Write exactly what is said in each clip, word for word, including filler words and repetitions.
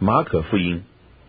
马可福音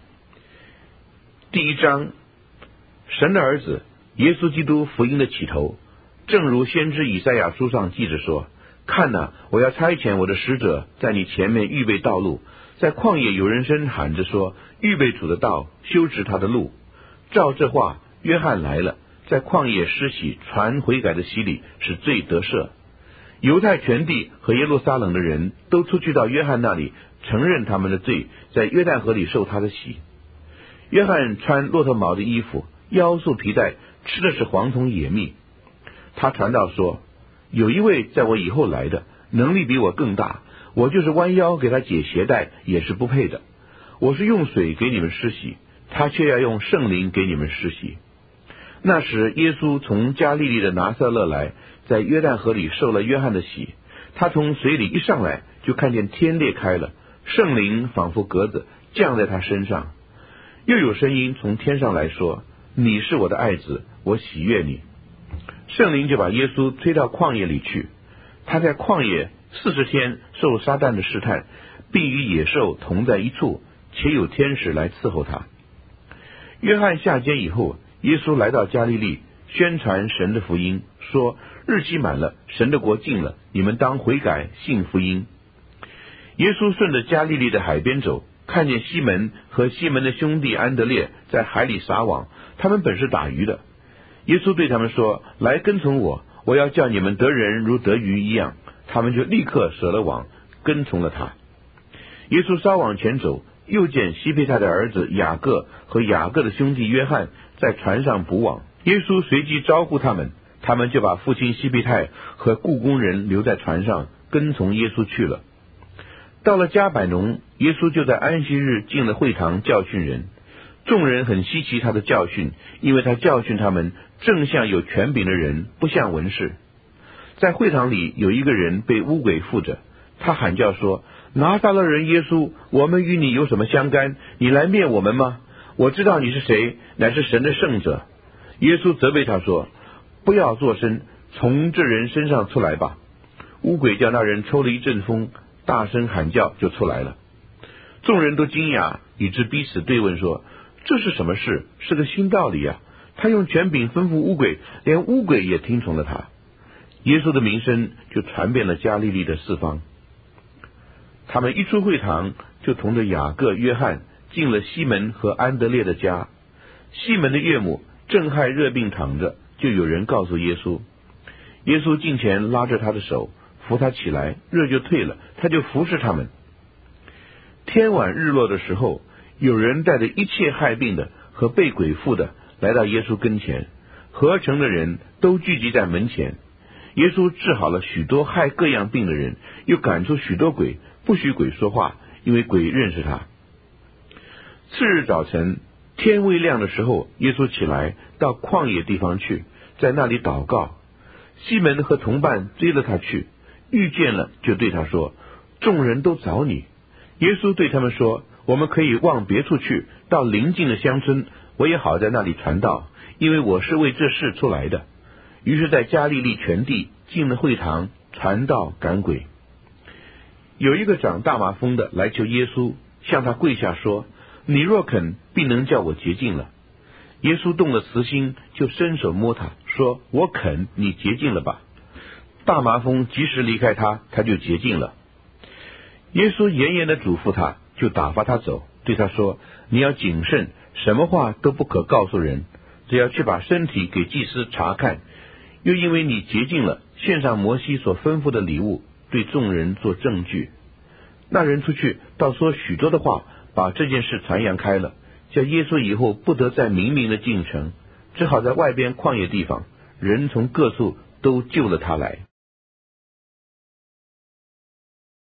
第一章，神的儿子耶稣基督福音的起头，正如先知以赛亚书上记着说：看哪，我要差遣我的使者在你前面预备道路，在旷野有人声喊着说：预备主的道，修直他的路。照这话，约翰来了，在旷野施洗，传悔改的洗礼，使罪得赦。犹太全地和耶路撒冷的人都出去到约翰那里，承认他们的罪，在约旦河里受他的洗。约翰穿骆驼毛的衣服，腰束皮带，吃的是黄铜野蜜。他传道说：有一位在我以后来的，能力比我更大，我就是弯腰给他解鞋带也是不配的。我是用水给你们施洗，他却要用圣灵给你们施洗。那时耶稣从加利利的拿撒勒来，在约旦河里受了约翰的洗。他从水里一上来，就看见天裂开了，圣灵仿佛鸽子降在他身上。又有声音从天上来说：你是我的爱子，我喜悦你。圣灵就把耶稣推到旷野里去，他在旷野四十天受撒旦的试探，并与野兽同在一处，且有天使来伺候他。约翰下监以后，耶稣来到加利利，宣传神的福音，说：日期满了，神的国近了，你们当悔改，信福音。耶稣顺着加利利的海边走，看见西门和西门的兄弟安德烈在海里撒网，他们本是打鱼的。耶稣对他们说：来跟从我，我要叫你们得人如得鱼一样。他们就立刻舍了网，跟从了他。耶稣稍往前走，又见西庇太的儿子雅各和雅各的兄弟约翰在船上捕网。耶稣随即招呼他们，他们就把父亲西庇太和雇工人留在船上，跟从耶稣去了。到了迦百农，耶稣就在安息日进了会堂教训人。众人很稀奇他的教训，因为他教训他们正像有权柄的人，不像文士。在会堂里有一个人被污鬼附着，他喊叫说：拿撒勒人耶稣，我们与你有什么相干？你来灭我们吗？我知道你是谁，乃是神的圣者。耶稣责备他说：不要作声，从这人身上出来吧。污鬼叫那人抽了一阵风，大声喊叫就出来了。众人都惊讶，以致彼此对问说：这是什么事？是个新道理啊！他用权柄吩咐污鬼，连污鬼也听从了他。耶稣的名声就传遍了加利利的四方。他们一出会堂，就同着雅各、约翰进了西门和安德烈的家。西门的岳母正害热病躺着，就有人告诉耶稣。耶稣近前拉着他的手，扶他起来，热就退了，他就服侍他们。天晚日落的时候，有人带着一切害病的和被鬼附的来到耶稣跟前，合城的人都聚集在门前。耶稣治好了许多害各样病的人，又赶出许多鬼，不许鬼说话，因为鬼认识他。次日早晨，天未亮的时候，耶稣起来到旷野地方去，在那里祷告。西门和同伴追了他去，遇见了就对他说：众人都找你。耶稣对他们说：我们可以往别处去，到邻近的乡村，我也好在那里传道，因为我是为这事出来的。于是在加利利全地进了会堂，传道赶鬼。有一个长大麻风的来求耶稣，向他跪下说：你若肯，必能叫我洁净了。耶稣动了慈心，就伸手摸他，说：我肯，你洁净了吧。大麻风及时离开他，他就洁净了。耶稣严严的嘱咐他，就打发他走，对他说：你要谨慎，什么话都不可告诉人，只要去把身体给祭司查看，又因为你洁净了，献上摩西所吩咐的礼物，对众人做证据。那人出去，倒说许多的话，把这件事传扬开了，叫耶稣以后不得再明明的进城，只好在外边旷野地方，人从各处都救了他来。